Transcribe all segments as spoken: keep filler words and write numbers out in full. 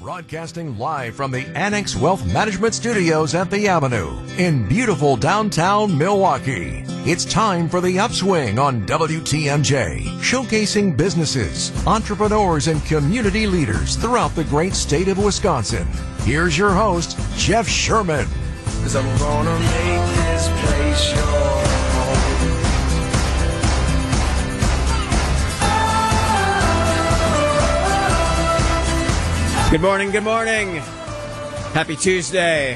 Broadcasting live from the Annex Wealth Management Studios at the Avenue in beautiful downtown Milwaukee. It's time for The Upswing on W T M J, showcasing businesses, entrepreneurs, and community leaders throughout the great state of Wisconsin. Here's your host, Jeff Sherman. 'Cause I'm gonna make this place your home. Good morning, good morning. Happy Tuesday.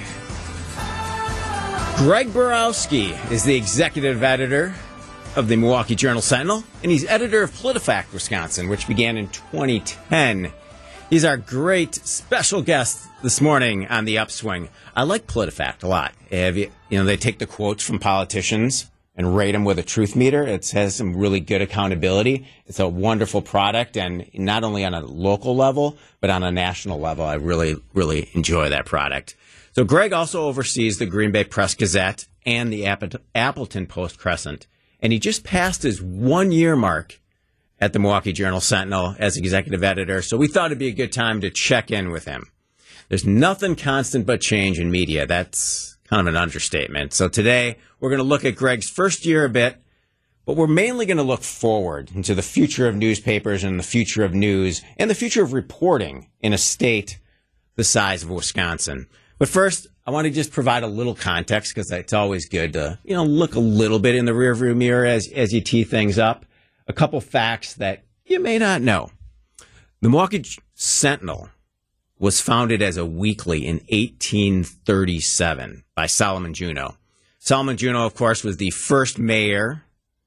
Greg Borowski is the executive editor of the Milwaukee Journal-Sentinel, and he's editor of PolitiFact Wisconsin, which began in twenty ten. He's our great special guest this morning on The Upswing. I like PolitiFact a lot. Have you, you know, they take the quotes from politicians and rate them with a truth meter. It has some really good accountability. It's a wonderful product, and not only on a local level, but on a national level. I really, really enjoy that product. So Greg also oversees the Green Bay Press-Gazette and the Appleton Post-Crescent, and he just passed his one-year mark at the Milwaukee Journal-Sentinel as executive editor, so we thought it'd be a good time to check in with him. There's nothing constant but change in media. That's kind of an understatement. So today, we're going to look at Greg's first year a bit, but we're mainly going to look forward into the future of newspapers and the future of news and the future of reporting in a state the size of Wisconsin. But first, I want to just provide a little context because it's always good to, you know, look a little bit in the rearview mirror as, as you tee things up. A couple facts that you may not know. The Milwaukee Sentinel was founded as a weekly in eighteen thirty-seven by Solomon Juneau. Solomon Juneau, of course, was the first mayor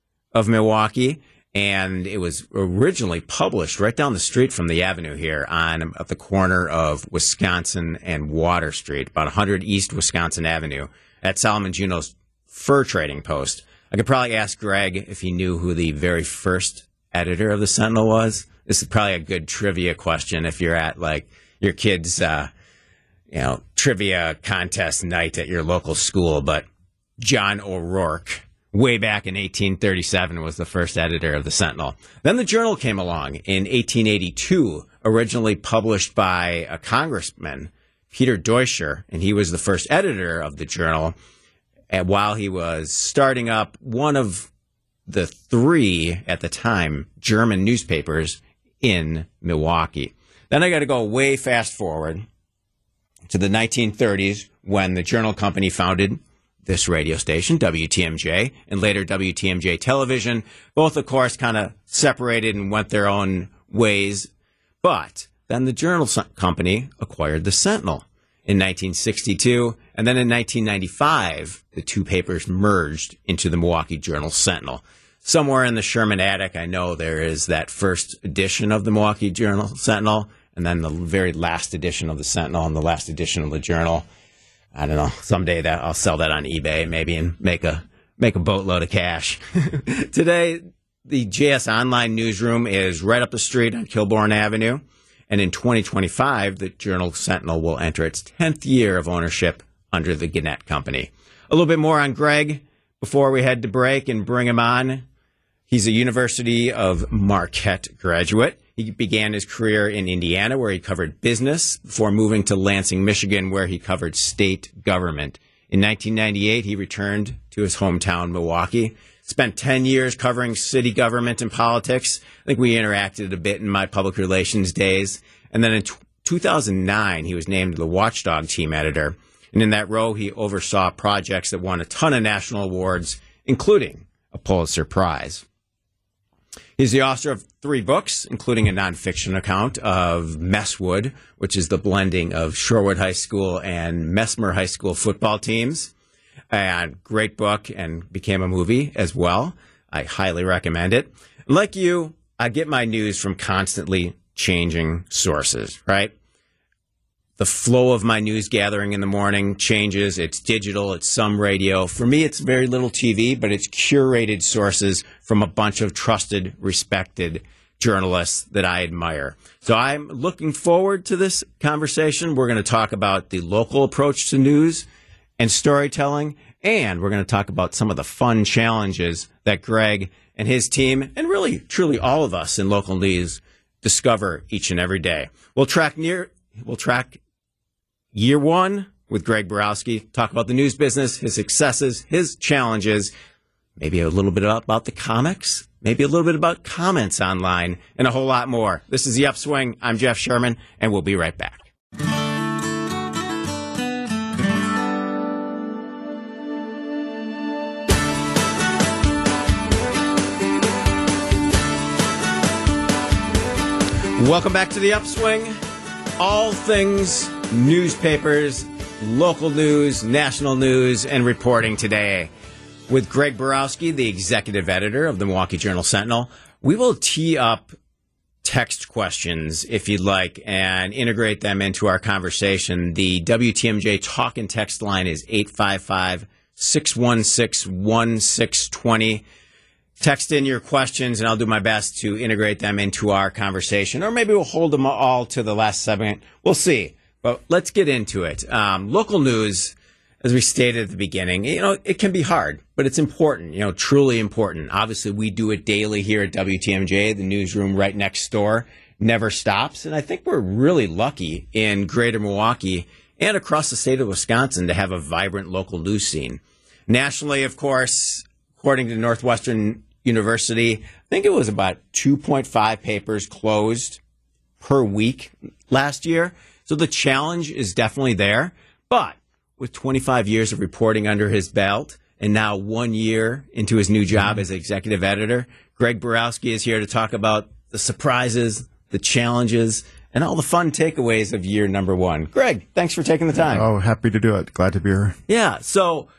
of Milwaukee, and it was originally published right down the street from the Avenue here on at the corner of Wisconsin and Water Street, about one hundred East Wisconsin Avenue, at Solomon Juneau's fur trading post. I could probably ask Greg if he knew who the very first editor of the Sentinel was. This is probably a good trivia question if you're at, like, your kid's, uh, you know, trivia contest night at your local school. But John O'Rourke, way back in eighteen thirty-seven, was the first editor of the Sentinel. Then the Journal came along in eighteen eighty-two, originally published by a congressman, Peter Deutscher, and he was the first editor of the Journal. And while he was starting up one of the three, at the time, German newspapers in Milwaukee. Then I got to go way fast forward to the nineteen thirties when the Journal Company founded this radio station, W T M J, and later W T M J Television. Both, of course, kind of separated and went their own ways. But then the Journal Company acquired the Sentinel in nineteen sixty-two, and then in nineteen ninety-five, the two papers merged into the Milwaukee Journal-Sentinel. Somewhere in the Sherman attic, I know there is that first edition of the Milwaukee Journal-Sentinel, and then the very last edition of the Sentinel and the last edition of the Journal. I don't know. Someday that I'll sell that on eBay maybe and make a make a boatload of cash. Today, the J S Online newsroom is right up the street on Kilbourne Avenue. And in twenty twenty-five, the Journal-Sentinel will enter its tenth year of ownership under the Gannett Company. A little bit more on Greg before we head to break and bring him on. He's a University of Marquette graduate. He began his career in Indiana, where he covered business, before moving to Lansing, Michigan, where he covered state government. In nineteen ninety-eight, he returned to his hometown, Milwaukee. Spent ten years covering city government and politics. I think we interacted a bit in my public relations days. And then in t- two thousand nine, he was named the Watchdog team editor. And in that role, he oversaw projects that won a ton of national awards, including a Pulitzer Prize. He's the author of three books, including a nonfiction account of Messwood, which is the blending of Shorewood High School and Messmer High School football teams. A great book, and became a movie as well. I highly recommend it. Like you, I get my news from constantly changing sources, right? The flow of my news gathering in the morning changes. It's digital, it's some radio. For me, it's very little T V, but it's curated sources from a bunch of trusted, respected journalists that I admire. So I'm looking forward to this conversation. We're going to talk about the local approach to news and storytelling, and we're going to talk about some of the fun challenges that Greg and his team, and really, truly all of us in local news, discover each and every day. We'll track near we'll track year one with Greg Borowski, talk about the news business, his successes, his challenges, maybe a little bit about the comics, maybe a little bit about comments online, and a whole lot more. This is The Upswing. I'm Jeff Sherman, and we'll be right back. Welcome back to The Upswing. All things newspapers, local news, national news, and reporting today. With Greg Borowski, the executive editor of the Milwaukee Journal Sentinel, we will tee up text questions, if you'd like, and integrate them into our conversation. The W T M J talk and text line is eight five five, six one six, one six two zero. Text in your questions, and I'll do my best to integrate them into our conversation. Or maybe we'll hold them all to the last segment. We'll see. But let's get into it. Um, local news, as we stated at the beginning, you know, it can be hard, but it's important, you know, truly important. Obviously, we do it daily here at W T M J. The newsroom right next door never stops. And I think we're really lucky in greater Milwaukee and across the state of Wisconsin to have a vibrant local news scene. Nationally, of course, according to Northwestern University, I think it was about two point five papers closed per week last year. So the challenge is definitely there. But with twenty-five years of reporting under his belt and now one year into his new job as executive editor, Greg Borowski is here to talk about the surprises, the challenges, and all the fun takeaways of year number one. Greg, thanks for taking the time. Oh, happy to do it. Glad to be here. Yeah. So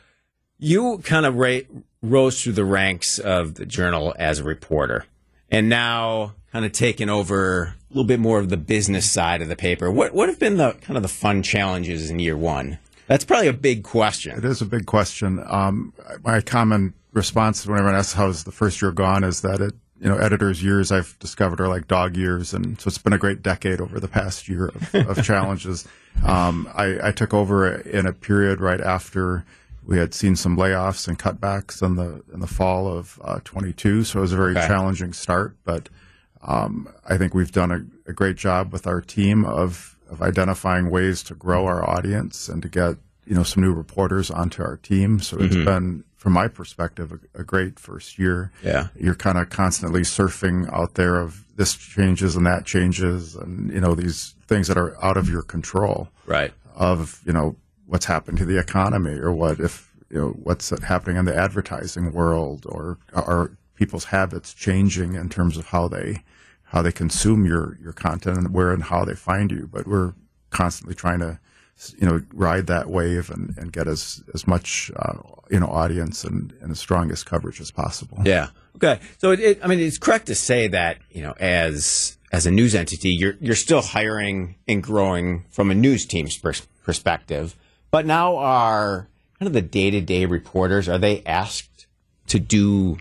you kind of ra- rose through the ranks of the Journal as a reporter, and now kind of taken over a little bit more of the business side of the paper. What what have been the kind of the fun challenges in year one? That's probably a big question. It is a big question. Um, my common response when everyone asks how's the first year gone is that it, you know, editors' years I've discovered are like dog years, and so it's been a great decade over the past year of, of challenges. Um, I, I took over in a period right after we had seen some layoffs and cutbacks in the in the fall of uh, twenty-two, so it was a very okay. challenging start. But um, I think we've done a, a great job with our team of of identifying ways to grow our audience and to get, you know, some new reporters onto our team. So it's mm-hmm. been, from my perspective, a, a great first year. Yeah, you're kind of constantly surfing out there of this changes and that changes, and you know, these things that are out of your control. Right. Of, you know, what's happened to the economy, or what if, you know, what's happening in the advertising world, or are people's habits changing in terms of how they how they consume your, your content and where and how they find you. But we're constantly trying to, you know, ride that wave and, and get as, as much, uh, you know, audience and, and as strong as coverage as possible. Yeah. Okay. So it, it, I mean, it's correct to say that, you know, as, as a news entity, you're, you're still hiring and growing from a news team's pers- perspective, but now are kind of the day-to-day reporters, are they asked to do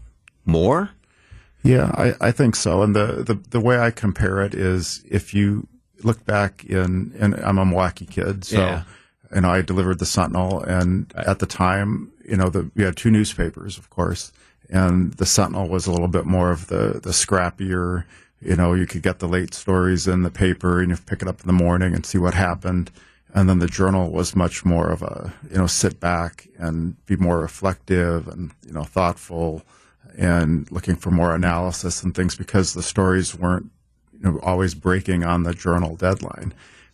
more? Yeah, I, I think so. And the, the, the way I compare it is, if you look back in, and I'm a Milwaukee kid, so yeah. you know, I delivered the Sentinel, and right. at the time, you know, the, we had two newspapers, of course, and the Sentinel was a little bit more of the, the scrappier, you know, you could get the late stories in the paper and you pick it up in the morning and see what happened. And then the Journal was much more of a, you know, sit back and be more reflective and, you know, thoughtful, and looking for more analysis and things, because the stories weren't, you know, always breaking on the Journal deadline.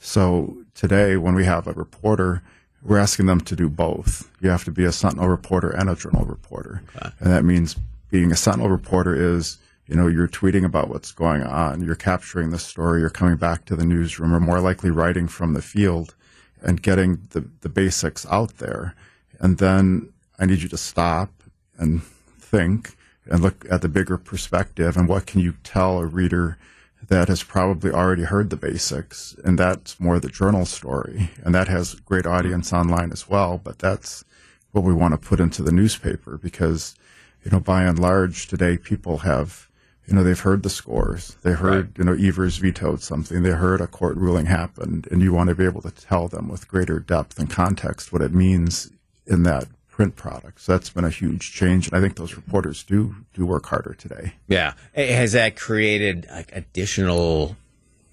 So today, when we have a reporter, we're asking them to do both. You have to be a Sentinel reporter and a Journal reporter. Okay. And that means being a Sentinel reporter is, you know, you're tweeting about what's going on, you're capturing the story, you're coming back to the newsroom, or more likely writing from the field and getting the, the basics out there. And then I need you to stop and think and look at the bigger perspective, and what can you tell a reader that has probably already heard the basics, and that's more the Journal story, and that has great audience online as well, but that's what we want to put into the newspaper, because, you know, by and large today, people have, you know, they've heard the scores, they heard, right. you know, Evers vetoed something, they heard a court ruling happened, and you want to be able to tell them with greater depth and context what it means in that print products. That's been a huge change, and I think those reporters do do work harder today. Yeah. Has that created like additional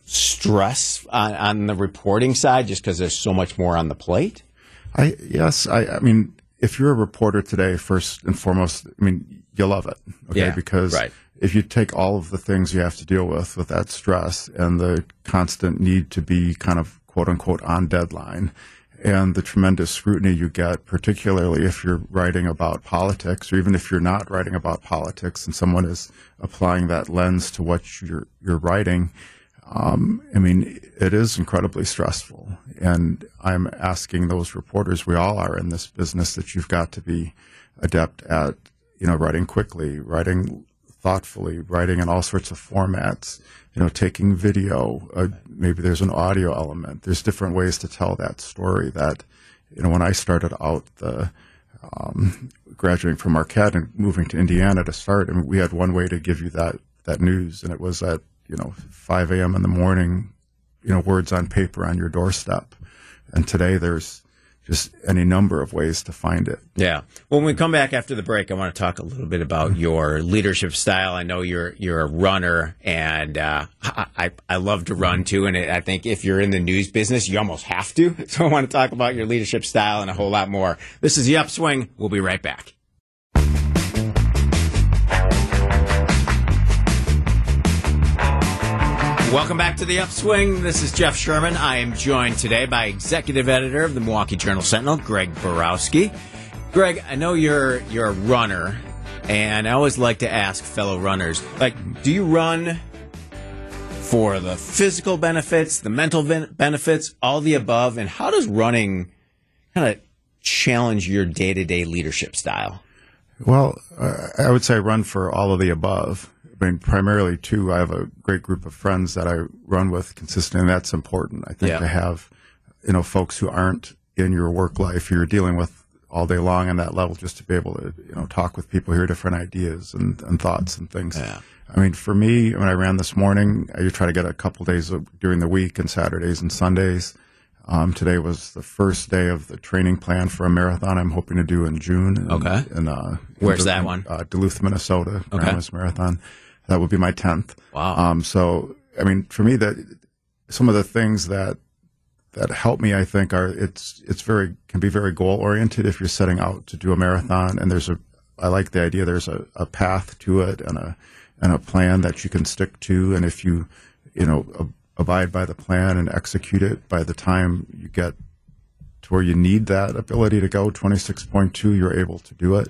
stress on, on the reporting side just because there's so much more on the plate? I yes, I, I mean, if you're a reporter today, first and foremost, I mean, you love it, okay? Yeah, because right. if you take all of the things you have to deal with, with that stress and the constant need to be kind of quote unquote on deadline, and the tremendous scrutiny you get, particularly if you're writing about politics, or even if you're not writing about politics and someone is applying that lens to what you're, you're writing, um, I mean, it is incredibly stressful. And I'm asking those reporters, we all are in this business, that you've got to be adept at, you know, writing quickly, writing thoughtfully, writing in all sorts of formats, you know, taking video, uh, maybe there's an audio element. There's different ways to tell that story that, you know, when I started out, the um, graduating from Marquette and moving to Indiana to start, I mean, we had one way to give you that, that news, and it was at, you know, five a.m. in the morning, you know, words on paper on your doorstep. And today there's just any number of ways to find it. Yeah. When we come back after the break, I want to talk a little bit about your leadership style. I know you're you're a runner, and uh, I, I I love to run too. And it, I think if you're in the news business, you almost have to. So I want to talk about your leadership style and a whole lot more. This is The Upswing. We'll be right back. Welcome back to The Upswing. This is Jeff Sherman. I am joined today by executive editor of the Milwaukee Journal-Sentinel, Greg Borowski. Greg, I know you're you're a runner, and I always like to ask fellow runners, like, do you run for the physical benefits, the mental ben- benefits, all the above, and how does running kind of challenge your day-to-day leadership style? Well, uh, I would say I run for all of the above. I mean, primarily, too, I have a great group of friends that I run with consistently, and that's important. I think yeah. to have, you know, folks who aren't in your work life, you're dealing with all day long on that level, just to be able to, you know, talk with people, hear different ideas and, and thoughts and things. Yeah. I mean, for me, when I ran this morning, I try to get a couple days of, during the week and Saturdays and Sundays. Um, today was the first day of the training plan for a marathon I'm hoping to do in June. In, Okay. In, uh, Where's in, that one? Uh, Duluth, Minnesota, Okay. Grandma's Marathon. That would be my tenth. Wow. Um, so, I mean, for me, that some of the things that that help me, I think, are it's it's very can be very goal oriented if you're setting out to do a marathon, and there's a I like the idea there's a, a path to it and a and a plan that you can stick to, and if you you know ab- abide by the plan and execute it, by the time you get to where you need that ability to go twenty-six point two, you're able to do it.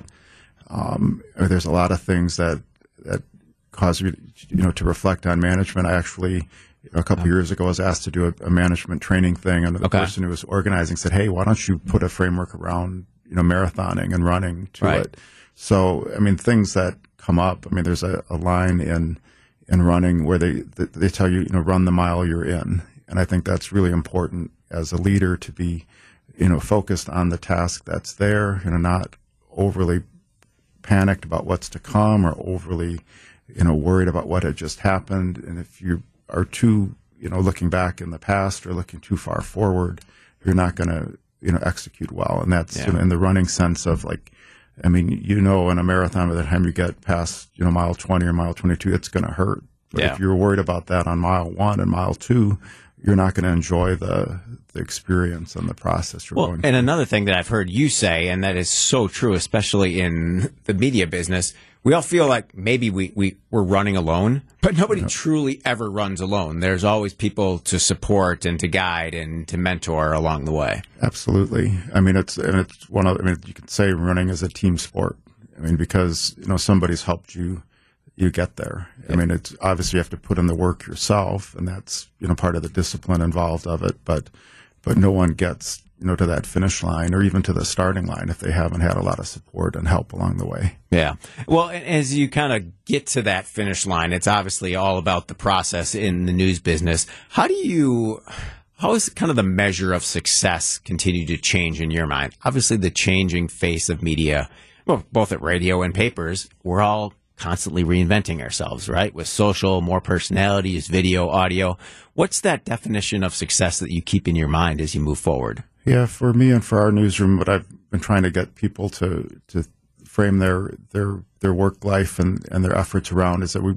Um, there's a lot of things that that cause me, you know, to reflect on management. I actually, you know, a couple of years ago, was asked to do a, a management training thing, and the Okay. person who was organizing said, "Hey, why don't you put a framework around, you know, marathoning and running to Right. it?" So, I mean, things that come up. I mean, there's a, a line in in running where they they tell you, you know, run the mile you're in, and I think that's really important as a leader to be, you know, focused on the task that's there, you know, not overly panicked about what's to come or overly, you know, worried about what had just happened. And if you are too, you know, looking back in the past or looking too far forward, you're not going to, you know, execute well. And that's Yeah. you know, in the running sense of like, I mean, you know, in a marathon, by the time you get past, you know, mile twenty or mile twenty-two, it's going to hurt. But Yeah. if you're worried about that on mile one and mile two, you're not going to enjoy the the experience and the process you're Well, going and through. another thing that I've heard you say, and that is so true, especially in the media business, we all feel like maybe we, we, we're running alone, but nobody truly ever runs alone. There's always people to support and to guide and to mentor along the way. Absolutely. I mean, it's and it's one of. I mean, you could say running is a team sport. I mean, because you know somebody's helped you, you get there. I mean, it's obviously you have to put in the work yourself, and that's you know part of the discipline involved of it. But but no one gets you know to that finish line or even to the starting line if they haven't had a lot of support and help along the way. Yeah. Well, and as you kind of get to that finish line, it's obviously all about the process in the news business. How do you, how is kind of the measure of success continue to change in your mind? Obviously, the changing face of media, well, both at radio and papers, we're all constantly reinventing ourselves, right? With social, more personalities, video, audio. What's that definition of success that you keep in your mind as you move forward? Yeah, for me and for our newsroom, what I've been trying to get people to to frame their their their work life and, and their efforts around is that we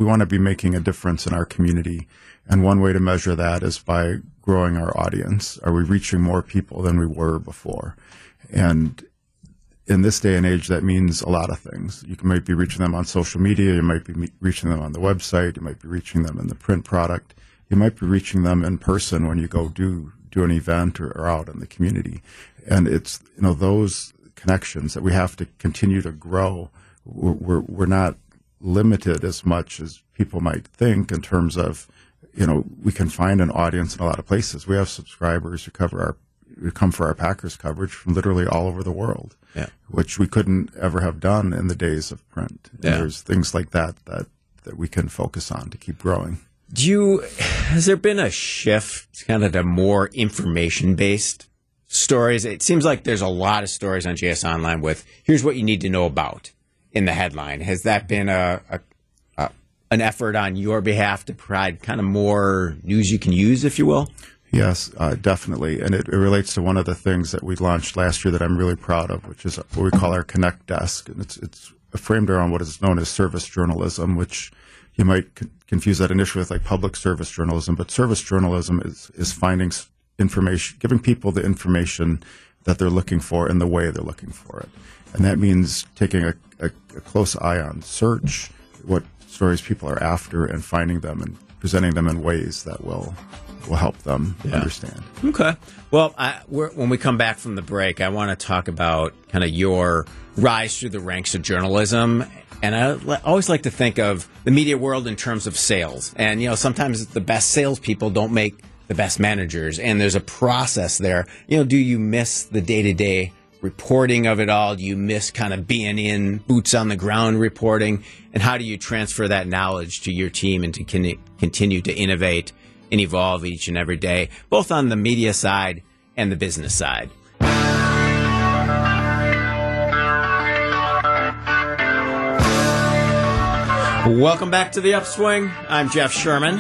we want to be making a difference in our community. And one way to measure that is by growing our audience. Are we reaching more people than we were before? And in this day and age, that means a lot of things. You might be reaching them on social media. You might be reaching them on the website. You might be reaching them in the print product. You might be reaching them in person when you go do do an event or, or out in the community. And it's, you know, those connections that we have to continue to grow. We're, we're, we're not limited as much as people might think in terms of, you know, we can find an audience in a lot of places. We have subscribers who cover our, who come for our Packers coverage from literally all over the world, yeah. which we couldn't ever have done in the days of print. And yeah. there's things like that, that that we can focus on to keep growing. Do you, has there been a shift kind of to more information-based stories? It seems like there's a lot of stories on J S Online with, here's what you need to know about in the headline. Has that been a, a, a an effort on your behalf to provide kind of more news you can use, if you will? Yes, uh, definitely. And it, it relates to one of the things that we launched last year that I'm really proud of, which is what we call our Connect Desk. And it's, it's framed around what is known as service journalism, which you might c- confuse that initially with like public service journalism. But service journalism is, is finding information, giving people the information that they're looking for in the way they're looking for it. And that means taking a, a, a close eye on search, what stories people are after, and finding them and presenting them in ways that will will help them yeah. understand. Okay. Well, I, we're, when we come back from the break, I want to talk about kind of your rise through the ranks of journalism. And I l- always like to think of the media world in terms of sales. And, you know, sometimes the best salespeople don't make the best managers. And there's a process there. You know, do you miss the day-to-day reporting of it all? Do you miss kind of being in boots on the ground reporting? And how do you transfer that knowledge to your team and to con- continue to innovate and evolve each and every day, both on the media side and the business side? Welcome back to The Upswing. I'm Jeff Sherman.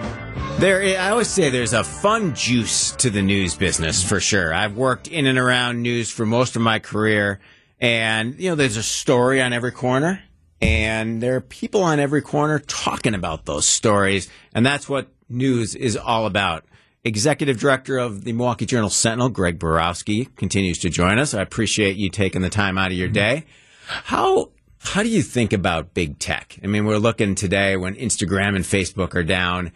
There, I always say there's a fun juice to the news business for sure. I've worked in and around news for most of my career, and you know, there's a story on every corner, and there are people on every corner talking about those stories, and that's what news is all about. Executive Director of the Milwaukee Journal Sentinel, Greg Borowski, continues to join us. I appreciate you taking the time out of your day. How how do you think about big tech? I mean, we're looking today when Instagram and Facebook are down.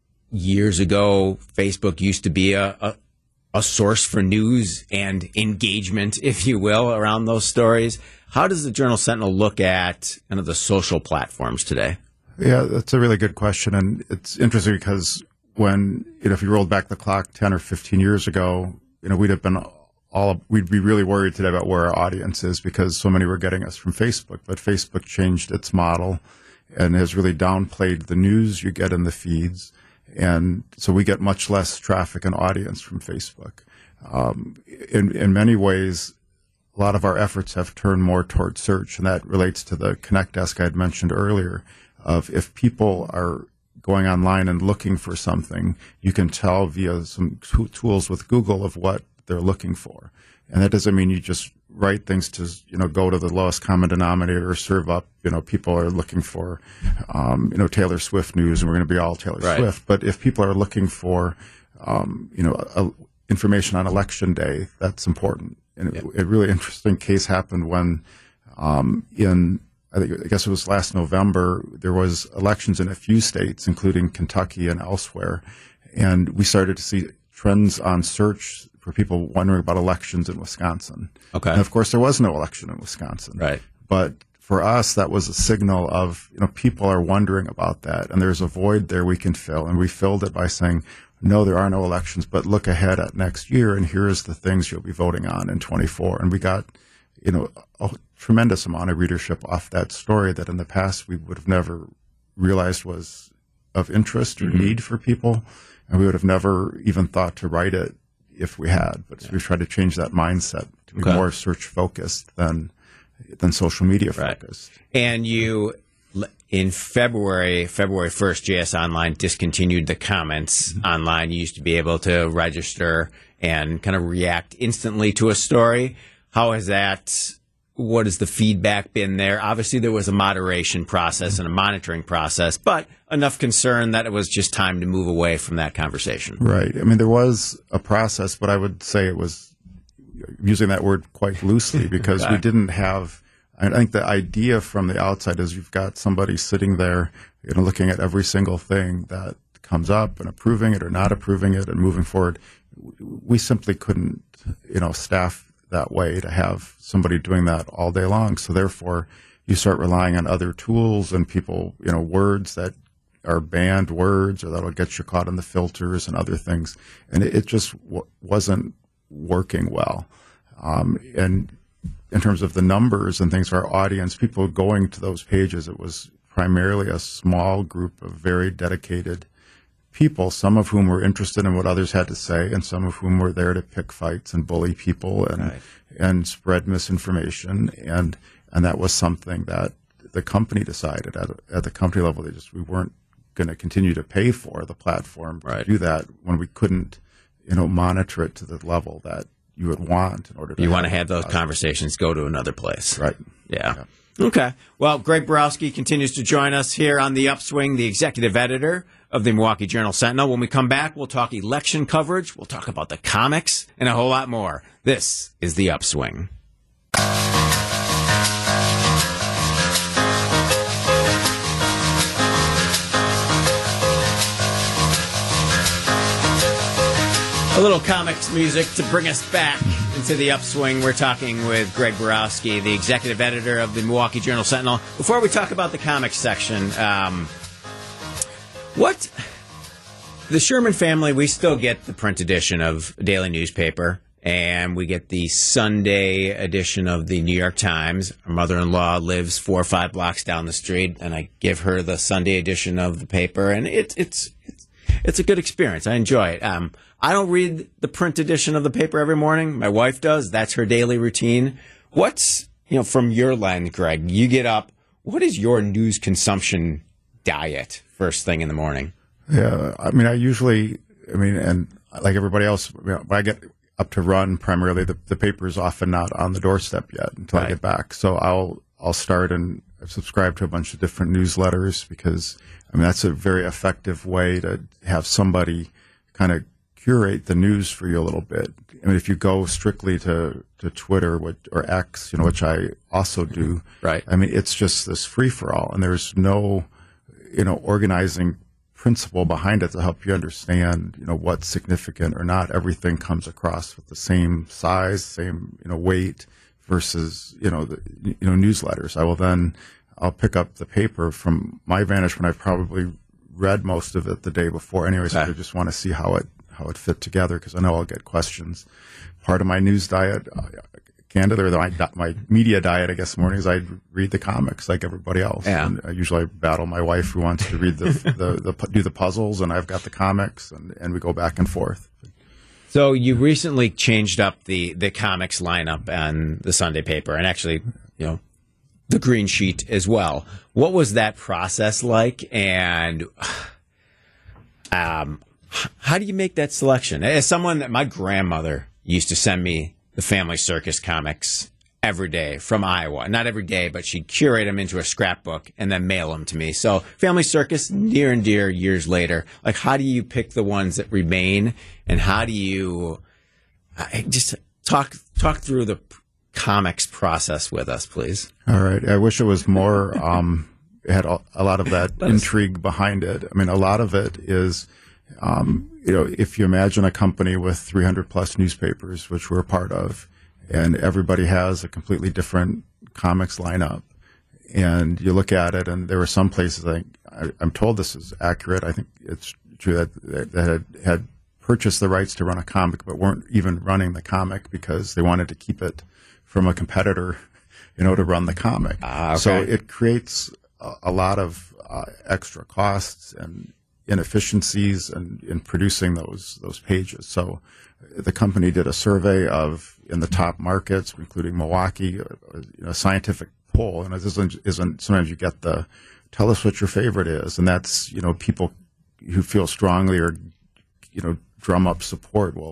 Years ago, Facebook used to be a, a, a source for news and engagement, if you will, around those stories. How does the Journal Sentinel look at kind of the social platforms today? Yeah, that's a really good question. And it's interesting because when, you know, if you rolled back the clock ten or fifteen years ago, you know, we'd have been all, we'd be really worried today about where our audience is because so many were getting us from Facebook. But Facebook changed its model and has really downplayed the news you get in the feeds. And so we get much less traffic and audience from Facebook. Um, in, in many ways, a lot of our efforts have turned more toward search, and that relates to the Connect Desk I had mentioned earlier, of if people are going online and looking for something, you can tell via some t- tools with Google of what they're looking for. And that doesn't mean you just write things to, you know, go to the lowest common denominator or serve up, you know, people are looking for, um, you know, Taylor Swift news and we're going to be all Taylor right. Swift. But if people are looking for, um, you know, a, information on election day, that's important. And yep. it, a really interesting case happened when um, in, I think, I guess it was last November, there was elections in a few states, including Kentucky and elsewhere. And we started to see trends on search for people wondering about elections in Wisconsin. Okay. And of course, there was no election in Wisconsin. Right. But for us, that was a signal of, you know, people are wondering about that. And there's a void there we can fill. And we filled it by saying, no, there are no elections, but look ahead at next year. And here's the things you'll be voting on in twenty-four. And we got, you know, a tremendous amount of readership off that story that in the past we would have never realized was of interest or mm-hmm. need for people. And we would have never even thought to write it if we had. But yeah. so we tried to change that mindset to be okay. more search focused than than social media focused. Right. And you, in February, February first, J S Online discontinued the comments mm-hmm. online. You used to be able to register and kind of react instantly to a story. How has that what has the feedback been there? Obviously, there was a moderation process and a monitoring process, but enough concern that it was just time to move away from that conversation. Right. I mean, there was a process, but I would say it was using that word quite loosely because Okay. we didn't have. I think the idea from the outside is you've got somebody sitting there, you know, looking at every single thing that comes up and approving it or not approving it and moving forward. We simply couldn't, you know, staff that way to have somebody doing that all day long. So therefore, you start relying on other tools and people, you know, words that are banned words or that'll get you caught in the filters and other things. And it, it just w- wasn't working well. Um, and in terms of the numbers and things for our audience, people going to those pages, it was primarily a small group of very dedicated people, some of whom were interested in what others had to say, and some of whom were there to pick fights and bully people and Right. and spread misinformation. And and that was something that the company decided at at the company level. They just we weren't going to continue to pay for the platform Right. to do that when we couldn't, you know, monitor it to the level that you would want in order to. You want to have those conversations, go to another place. Right. Yeah. Yeah. Okay. Well, Greg Borowski continues to join us here on The Upswing, the executive editor of the Milwaukee Journal Sentinel. When we come back, we'll talk election coverage, we'll talk about the comics, and a whole lot more. This is The Upswing. A little comics music to bring us back into the upswing. We're talking with Greg Borowski, the executive editor of the Milwaukee Journal Sentinel. Before we talk about the comics section, um, what the Sherman family, we still get the print edition of a daily newspaper, and we get the Sunday edition of the New York Times. Our mother-in-law lives four or five blocks down the street, and I give her the Sunday edition of the paper, and it, it's it's it's a good experience. I enjoy it. Um, I don't read the print edition of the paper every morning. My wife does. That's her daily routine. What's, you know, from your lens, Greg, you get up, what is your news consumption diet first thing in the morning? Yeah, I mean, I usually, I mean, and like everybody else, you know, when I get up to run, primarily the, the paper is often not on the doorstep yet until Right. I get back. So I'll I'll start and subscribe to a bunch of different newsletters because I mean that's a very effective way to have somebody kind of curate the news for you a little bit. I mean, if you go strictly to, to Twitter which, or X, you know, which I also do, Right. I mean, it's just this free for all, and there's no, you know, organizing principle behind it to help you understand, you know, what's significant or not. Everything comes across with the same size, same, you know, weight versus, you know, the, you know, newsletters. I will then, I'll pick up the paper from my vantage when I've probably read most of it the day before anyway, so Okay. I just want to see how it, how it fit together because I know I'll get questions. Part of my news diet, uh, candidly, or my, my media diet, I guess, mornings, I read the comics like everybody else. Yeah. And I usually battle my wife who wants to read the, the, the, do the puzzles, and I've got the comics, and, and we go back and forth. So you recently changed up the, the comics lineup on the Sunday paper, and actually, you know, the green sheet as well. What was that process like? And um, how do you make that selection? As someone that my grandmother used to send me the Family Circus comics every day from Iowa. Not every day, but she'd curate them into a scrapbook and then mail them to me. So Family Circus, near and dear years later. Like, how do you pick the ones that remain, and how do you uh, just talk talk through the comics process with us, please? All right. I wish it was more, um, it had a, a lot of that Let us- intrigue behind it. I mean, a lot of it is, um, you know, if you imagine a company with three hundred plus newspapers, which we're a part of, and everybody has a completely different comics lineup, and you look at it, and there were some places, I, I, I'm told this is accurate, I think it's true, that, that had, had purchased the rights to run a comic, but weren't even running the comic because they wanted to keep it from a competitor, you know, to run the comic. Ah, okay. So it creates a, a lot of uh, extra costs and inefficiencies in, in producing those those pages. So the company did a survey of in the top markets, including Milwaukee, a, a you know, scientific poll, and it isn't, isn't sometimes you get the tell us what your favorite is, and that's, you know, people who feel strongly or, you know, drum up support will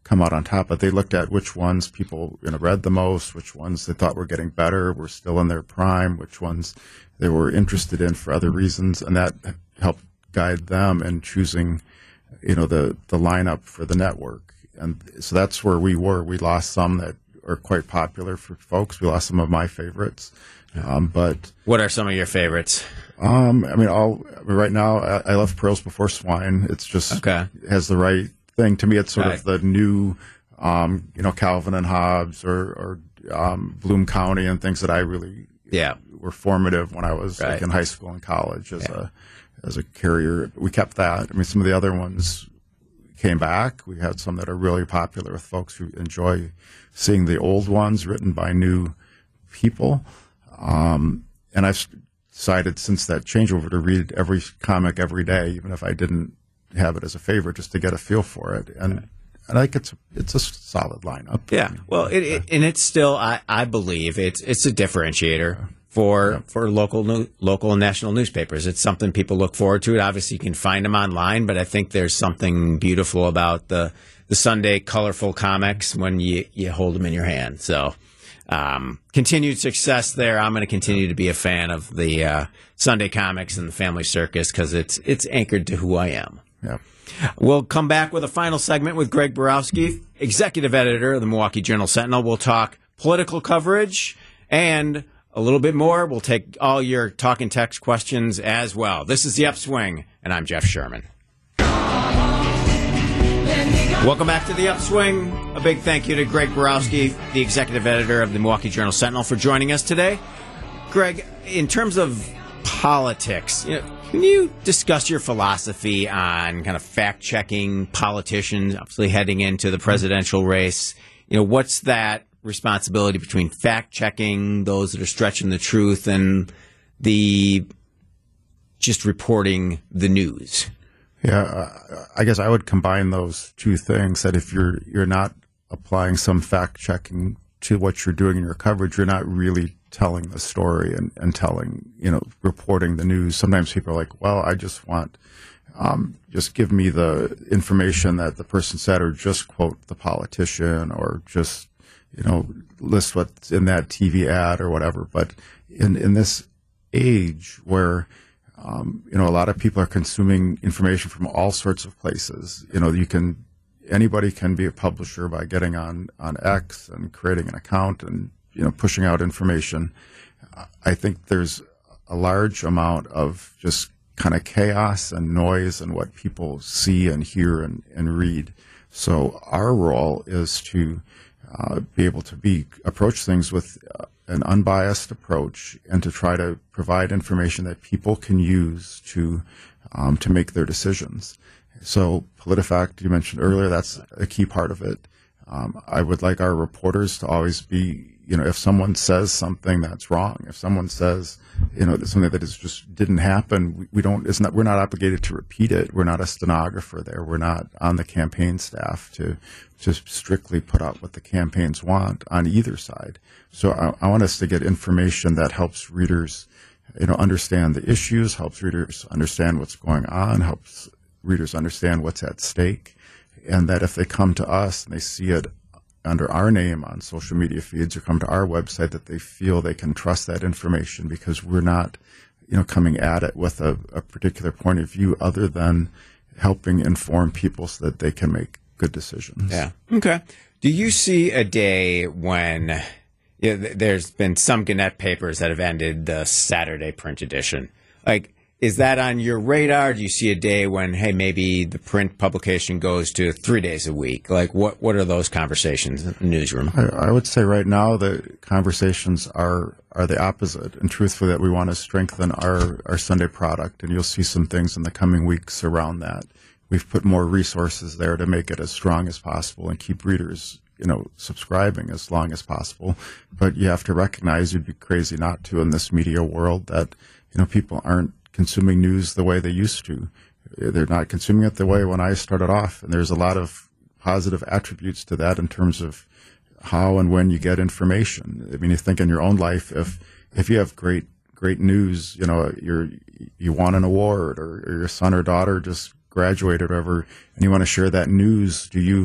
come out on top. But they looked at which ones people you know read the most, which ones they thought were getting better, were still in their prime, which ones they were interested in for other reasons, and that helped guide them in choosing, you know, the the lineup for the network. And so that's where we were. We lost some that are quite popular for folks. We lost some of my favorites, um, but what are some of your favorites? Um, I mean, all I mean, right now, I, I love Pearls Before Swine. It's just okay. It has the right thing to me. It's sort right. of the new, um, you know, Calvin and Hobbes or, or um, Bloom County and things that I really yeah. were formative when I was right. like in high school and college as yeah. a as a carrier. We kept that. I mean, some of the other ones came back. We had some that are really popular with folks who enjoy seeing the old ones written by new people. Um, and I've decided since that changeover to read every comic every day, even if I didn't have it as a favorite, just to get a feel for it. And right. and I think it's it's a solid lineup. Yeah. Well, it, it, and it's still, I, I believe, it's it's a differentiator for yeah. for local new, local and national newspapers. It's something people look forward to. It obviously, you can find them online, but I think there's something beautiful about the the Sunday colorful comics when you, you hold them in your hand. So um, continued success there. I'm going to continue to be a fan of the uh, Sunday comics and the Family Circus because it's it's anchored to who I am. Yeah. We'll come back with a final segment with Greg Borowski, executive editor of the Milwaukee Journal Sentinel. We'll talk political coverage and a little bit more. We'll take all your talk and text questions as well. This is The Upswing, and I'm Jeff Sherman. Welcome back to The Upswing. A big thank you to Greg Borowski, the executive editor of the Milwaukee Journal Sentinel, for joining us today. Greg, in terms of politics, you know, can you discuss your philosophy on kind of fact-checking politicians, obviously heading into the presidential race? You know, what's that responsibility between fact-checking those that are stretching the truth and the just reporting the news? Yeah, uh, I guess I would combine those two things. That if you're you're not applying some fact-checking to what you're doing in your coverage, you're not really telling the story and, and telling, you know, reporting the news. Sometimes people are like, well, I just want, um, just give me the information that the person said, or just quote the politician, or just, you know, list what's in that T V ad or whatever. But in, in this age where, um, you know, a lot of people are consuming information from all sorts of places, you know, you can, anybody can be a publisher by getting on, on X and creating an account and, you know, pushing out information. I think there's a large amount of just kind of chaos and noise in what people see and hear and, and read. So our role is to uh, be able to be approach things with uh, an unbiased approach and to try to provide information that people can use to um, to make their decisions. So PolitiFact, you mentioned earlier, that's a key part of it. Um, I would like our reporters to always be, you know, if someone says something that's wrong, if someone says, you know, something that is just didn't happen, we, we don't, it's not, we're not obligated to repeat it. We're not a stenographer there. We're not on the campaign staff to just strictly put out what the campaigns want on either side. So I, I want us to get information that helps readers, you know, understand the issues, helps readers understand what's going on, helps readers understand what's at stake, and that if they come to us and they see it under our name on social media feeds or come to our website, that they feel they can trust that information because we're not, you know, coming at it with a, a particular point of view other than helping inform people so that they can make good decisions. Yeah. Okay. Do you see a day when you know, there's been some Gannett papers that have ended the Saturday print edition? Like, is that on your radar? Do you see a day when, hey, maybe the print publication goes to three days a week? Like, what, what are those conversations in the newsroom? I, I would say right now the conversations are are the opposite. And truthfully, that we want to strengthen our, our Sunday product. And you'll see some things in the coming weeks around that. We've put more resources there to make it as strong as possible and keep readers, you know, subscribing as long as possible. But you have to recognize, you'd be crazy not to in this media world, that, you know, people aren't consuming news the way they used to. They're not consuming it the way when I started off. And there's a lot of positive attributes to that in terms of how and when you get information. I mean, you think in your own life, if if you have great great news, you know, you're you won an award, or, or your son or daughter just graduated or whatever, and you want to share that news, do you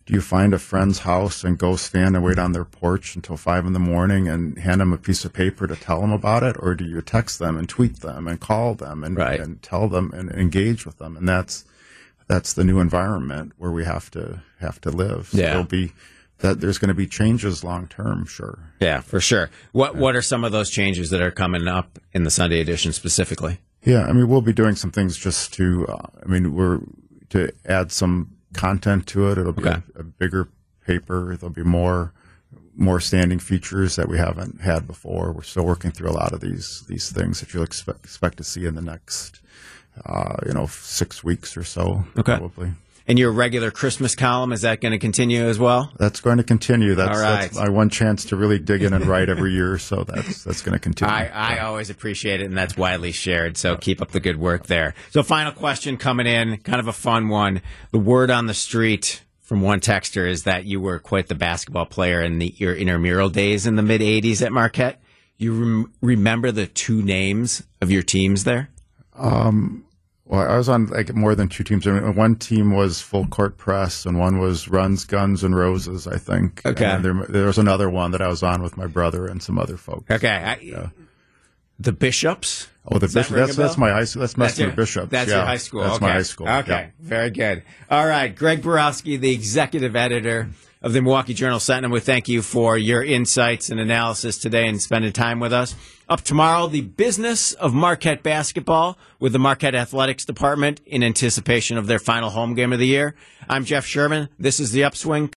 Do you find a friend's house and go stand and wait on their porch until five in the morning and hand them a piece of paper to tell them about it? Or do you text them and tweet them and call them and, Right. and tell them and engage with them? And that's, that's the new environment where we have to, have to live. So Yeah. there'll be, that there's going to be changes long term, sure. Yeah, for sure. What What are some of those changes that are coming up in the Sunday edition specifically? Yeah, I mean, we'll be doing some things just to, uh, I mean, we're to add some content to it. It'll be Okay. a, a bigger paper. There'll be more more standing features that we haven't had before. We're still working through a lot of these these things that you'll expect expect to see in the next, uh, you know, six weeks or so. Okay. Probably. And your regular Christmas column, is that going to continue as well? That's going to continue. That's, All right. that's my one chance to really dig in and write every year. So that's that's going to continue. I, I always appreciate it, and that's widely shared, so keep up the good work there. So final question coming in, kind of a fun one. The word on the street from one texter is that you were quite the basketball player in the, your intramural days in the mid-eighties at Marquette. You rem- remember the two names of your teams there? Well, I was on like more than two teams. I mean, one team was Full Court Press, and one was Runs, Guns, and Roses, I think. Okay. And there, there was another one that I was on with my brother and some other folks. Okay. I, The Bishops? Oh, the Does that Bishop. ring a That's that's bell? my high school. That's Messenger your- Bishops. That's yeah. your high school. That's okay. my high school. Okay, Yeah. very good. All right, Greg Borowski, the executive editor of the Milwaukee Journal Sentinel, we thank you for your insights and analysis today and spending time with us. Up tomorrow, the business of Marquette basketball with the Marquette Athletics Department in anticipation of their final home game of the year. I'm Jeff Sherman. This is The Upswing.